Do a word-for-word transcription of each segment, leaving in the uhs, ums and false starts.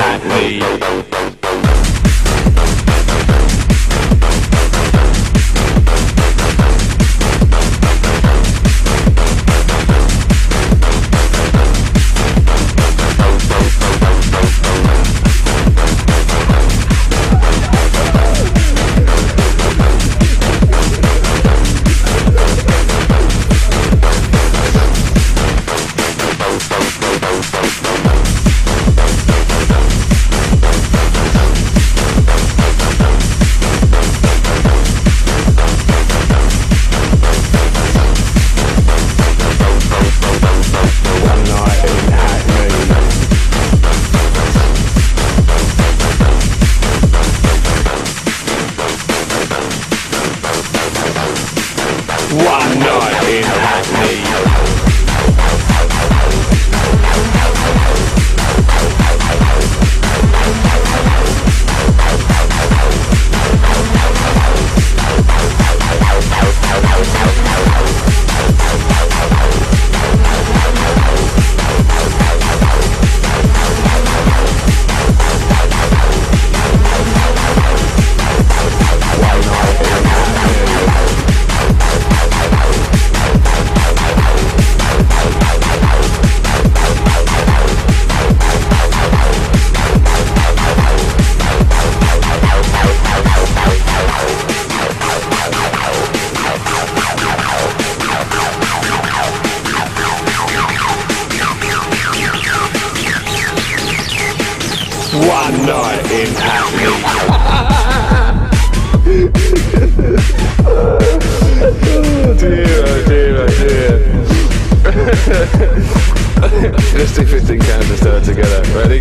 Hackney. One night in Hackney. One night in Hackney. Oh dear, oh dear, oh dear. Let's do fifteen cans of Stella together. Ready?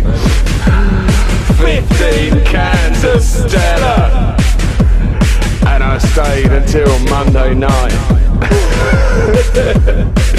fifteen cans of Stella. And I stayed until Monday night.